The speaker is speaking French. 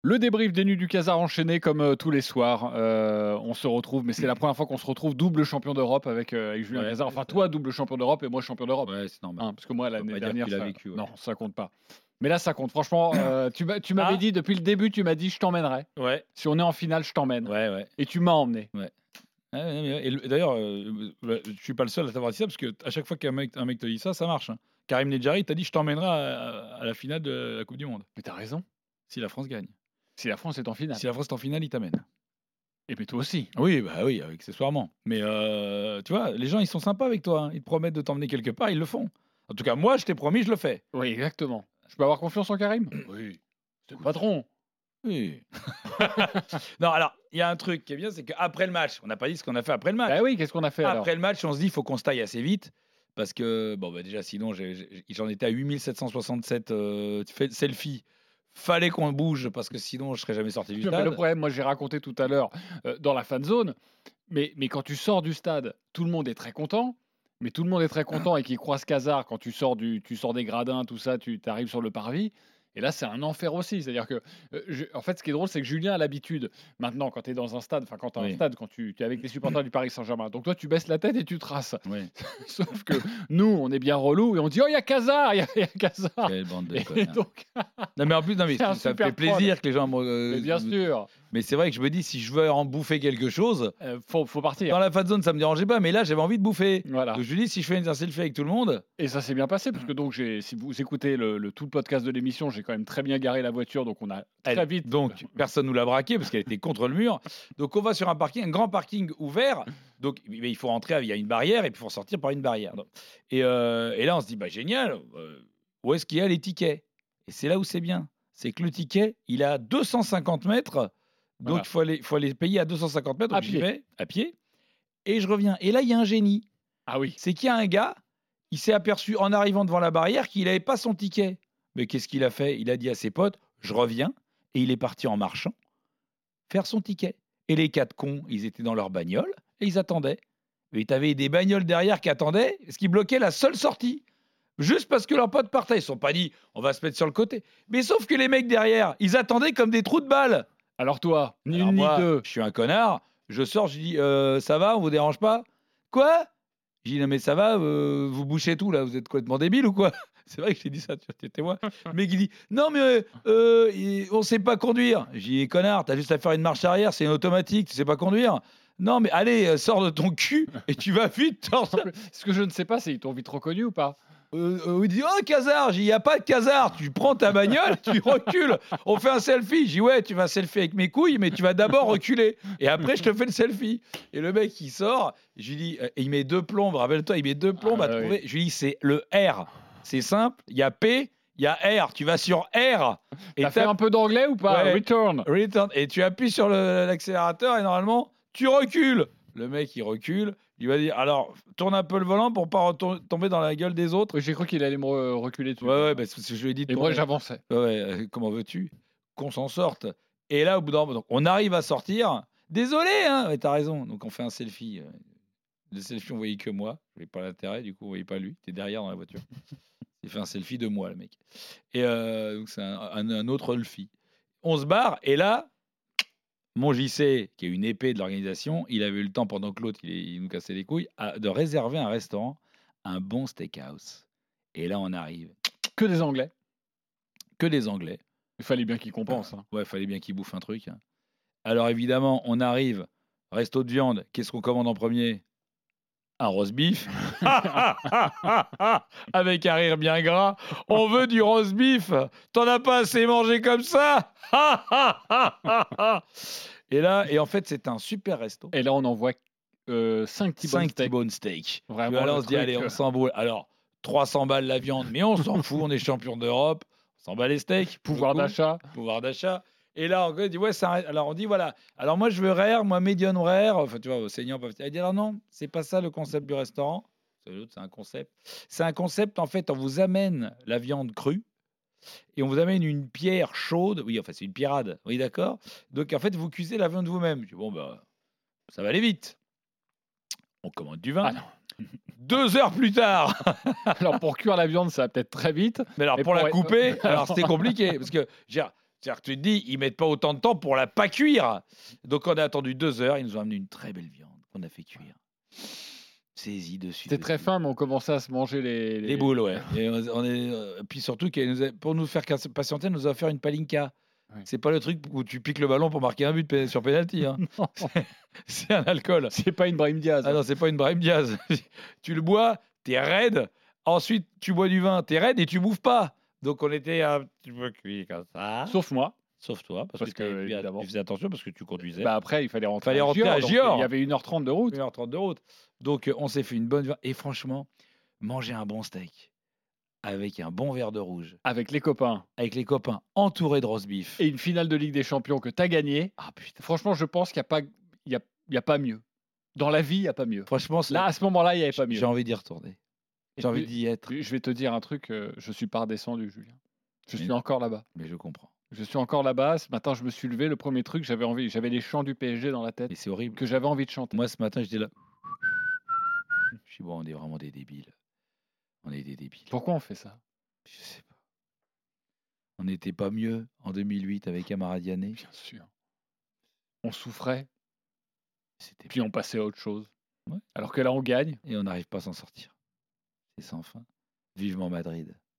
Le débrief des Nuits du Casar enchaîné comme tous les soirs. On se retrouve, mais c'est la première fois qu'on se retrouve double champion d'Europe avec Julien Ouais, Casar. Enfin, toi, double champion d'Europe et moi, champion d'Europe. ouais, c'est normal. Parce que moi, On peut l'année pas dire que dernière, tu l'as ça... vécu. Ouais. non, ça compte pas. Mais là, ça compte. Franchement, tu m'avais dit depuis le début, tu m'as dit je t'emmènerai. Ouais, Si on est en finale, je t'emmène. ouais. Et tu m'as emmené. Et d'ailleurs, je suis pas le seul à t'avoir dit ça parce que à chaque fois qu'un mec te dit ça, ça marche. Hein. Karim Nedjari t'a dit je t'emmènerai à la finale de la Coupe du Monde. Mais t'as raison. Si la France gagne. Si la France est en finale. Si la France est en finale, il t'amène. Et puis toi aussi. Oui, accessoirement. Mais tu vois, les gens, ils sont sympas avec toi. Hein. Ils te promettent de t'emmener quelque part, ils le font. En tout cas, moi, je t'ai promis, je le fais. Oui, exactement. Je peux avoir confiance en Karim? Oui. C'est le patron. Oui. Non, alors, il y a un truc qui est bien, c'est qu'après le match, on n'a pas dit ce qu'on a fait après le match. Bah oui, qu'est-ce qu'on a fait alors? Après le match, on se dit, il faut qu'on se taille assez vite. Parce que, déjà, sinon, j'en étais à 8767 selfies. Fallait qu'on bouge parce que sinon, je serais jamais sorti du stade. Le problème, moi, j'ai raconté tout à l'heure dans la fan zone, mais quand tu sors du stade, tout le monde est très content. Mais tout le monde est très content et qui croise Casar quand tu sors des gradins, tout ça, tu arrives sur le parvis. Et là, c'est un enfer aussi. C'est-à-dire que, en fait, ce qui est drôle, c'est que Julien a l'habitude, maintenant, quand tu es dans un stade, enfin, quand tu as un stade, quand tu es avec les supporters du Paris Saint-Germain, donc toi, tu baisses la tête et tu traces. Oui. Sauf que nous, on est bien relou et on dit, oh, il y a Casar, il y a Casar. Quelle bande de Et connards. donc, Non, mais en plus, C'est un ça me super fait plaisir que les gens. mais bien sûr, Mais c'est vrai que je me dis, si je veux en bouffer quelque chose, faut partir. dans la fan zone, ça me dérangeait pas, mais là, j'avais envie de bouffer. Voilà. Donc je me dis, si je fais un selfie avec tout le monde. Et ça s'est bien passé, parce que donc, si vous écoutez tout le podcast de l'émission, j'ai quand même très bien garé la voiture, donc on a très vite. Donc, personne nous l'a braqué parce qu'elle était contre le mur. Donc, on va sur un parking, un grand parking ouvert. Donc, mais il faut rentrer, il y a une barrière et puis il faut sortir par une barrière. Donc, et là, on se dit, génial, où est-ce qu'il y a les tickets? Et c'est là où c'est bien. C'est que le ticket, il est à 250 mètres. Donc, Voilà. il faut aller payer à 250 mètres. Donc, À j'y pied. vais à pied. Et je reviens. Et là, il y a un génie. Ah oui. C'est qu'il y a un gars, il s'est aperçu en arrivant devant la barrière qu'il n'avait pas son ticket. Mais qu'est-ce qu'il a fait? Il a dit à ses potes, je reviens. Et il est parti en marchant faire son ticket. Et les 4 cons, ils étaient dans leur bagnole et ils attendaient. Et tu avais des bagnoles derrière qui attendaient, ce qui bloquait la seule sortie. Juste parce que leurs potes partaient. Ils ne se sont pas dit, on va se mettre sur le côté. Mais sauf que les mecs derrière, ils attendaient comme des trous de balles. Alors toi, ni Alors une moi, ni deux. je suis un connard. Je sors, je dis, ça va, on vous dérange pas? Quoi? Je dis, non mais ça va, vous bouchez tout là, vous êtes complètement débile ou quoi? C'est vrai que j'ai dit ça, tu étais témoin. Le mec il dit, non mais on sait pas conduire. Je dis, connard, t'as juste à faire une marche arrière, c'est une automatique, tu sais pas conduire? Non mais allez, sors de ton cul et tu vas vite. Ce que je ne sais pas, c'est ils t'ont vite reconnu ou pas? Il dit, oh Casar, il n'y a pas de Casar, tu prends ta bagnole, tu recules, on fait un selfie. Je dis, ouais, tu vas selfie avec mes couilles, mais tu vas d'abord reculer. Et après, je te fais le selfie. Et le mec, il sort, je lui dis, il met 2 plombes, rappelle-toi, il met 2 plombes à trouver. Je lui dis, c'est le R. C'est simple, il y a P, il y a R. Tu vas sur R. Et t'as fait un peu d'anglais ou pas? Ouais. Return. Et tu appuies sur l'accélérateur et normalement, tu recules. Le mec, il recule. Il va dire, alors, tourne un peu le volant pour pas tomber dans la gueule des autres. J'ai cru qu'il allait me reculer dessus. Ouais, parce que je lui ai dit. Et moi, j'avançais. Ouais, comment veux-tu qu'on s'en sorte? Et là, au bout d'un moment, on arrive à sortir. Désolé, hein, mais t'as raison. Donc, on fait un selfie. Le selfie, on voyait que moi. Je voyais pas l'intérêt, du coup, on voyait pas lui. T'es derrière dans la voiture. Il fait un selfie de moi, le mec. Et donc, c'est un autre selfie. On se barre, et là, mon JC, qui est une épée de l'organisation, il avait eu le temps, pendant que l'autre, il nous cassait les couilles, de réserver un restaurant, un bon steakhouse. Et là, on arrive. Que des Anglais. Que des Anglais. Il fallait bien qu'ils compensent. Hein. Ouais, il fallait bien qu'ils bouffent un truc. Hein. Alors, évidemment, on arrive, resto de viande, qu'est-ce qu'on commande en premier? Un roast beef. Avec un rire bien gras. On veut du roast beef. T'en as pas assez mangé comme ça? Et en fait, c'est un super resto. Et là, on envoie 5 T-bone steak. Vraiment, alors, on se dit, allez, on s'embrouille. Alors, 300 balles la viande, mais on s'en fout, on est champion d'Europe. On s'en bat les steaks. Pouvoir d'achat. Et là, on dit, ouais, alors on dit, voilà. Alors moi, je veux rare, moi, medium rare. Enfin, tu vois, au saignant. Elle dit, alors non, c'est pas ça le concept du restaurant. C'est un concept. C'est un concept, en fait, on vous amène la viande crue et on vous amène une pierre chaude. Oui, enfin, c'est une pierrade. Oui, d'accord. Donc, en fait, vous cuisez la viande vous-même. Je dis, bon, ça va aller vite. On commande du vin. Ah non. 2 heures plus tard. Alors, pour cuire la viande, ça va peut-être très vite. Mais alors, pour la couper, alors c'était compliqué. Parce que, C'est-à-dire que tu te dis, ils mettent pas autant de temps pour la pas cuire. Donc on a attendu 2 heures, ils nous ont amené une très belle viande qu'on a fait cuire. Saisie dessus. C'était très fin, mais on commençait à se manger Les boules, ouais. Et puis surtout, pour nous faire patienter, elle nous a offert une palinka. Ouais. C'est pas le truc où tu piques le ballon pour marquer un but sur penalty. Hein. Non, C'est un alcool. c'est pas une Brahim Diaz. Ah non, c'est pas une Brahim Diaz. Tu le bois, t'es raide. Ensuite, tu bois du vin, t'es raide et tu bouffes pas. Donc on était un petit peu cuit comme ça. Sauf moi. Sauf toi, parce Parce que que, évidemment. tu faisais attention parce que tu conduisais. Bah après, il fallait rentrer, Fallait rentrer à donc Gior. Il y avait 1h30 de route. 1h30 de route. Donc on s'est fait une bonne... Et franchement, manger un bon steak avec un bon verre de rouge, Avec les copains. avec les copains, entouré de roast beef. Et une finale de Ligue des Champions que tu as gagnée. Ah putain. Franchement, je pense qu'il n'y a pas mieux. Dans la vie, il n'y a pas mieux. Franchement, Là, à ce moment-là, il n'y avait pas mieux. j'ai envie d'y retourner. J'ai envie d'y être. Je vais te dire un truc, je suis pas redescendu, Julien. Je suis Mais- encore là-bas. Mais je comprends. Je suis encore là-bas. Ce matin, je me suis levé. Le premier truc, j'avais les chants du PSG dans la tête Mais c'est horrible. que j'avais envie de chanter. Moi, ce matin, j'étais là. Je suis bon, on est vraiment des débiles. On est des débiles. Pourquoi on fait ça? Je sais pas. On n'était pas mieux en 2008 avec Amara Diané. Bien sûr. On souffrait, C'était puis on passait à autre chose. Ouais. Alors que là, on gagne. Et on n'arrive pas à s'en sortir. C'est sans fin. Vivement Madrid.